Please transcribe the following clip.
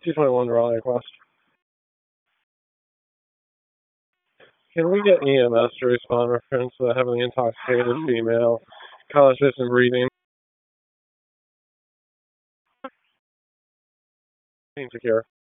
221 Raleigh Quest. Can we get EMS to respond reference to the heavily intoxicated female, conscious and breathing? Being secure.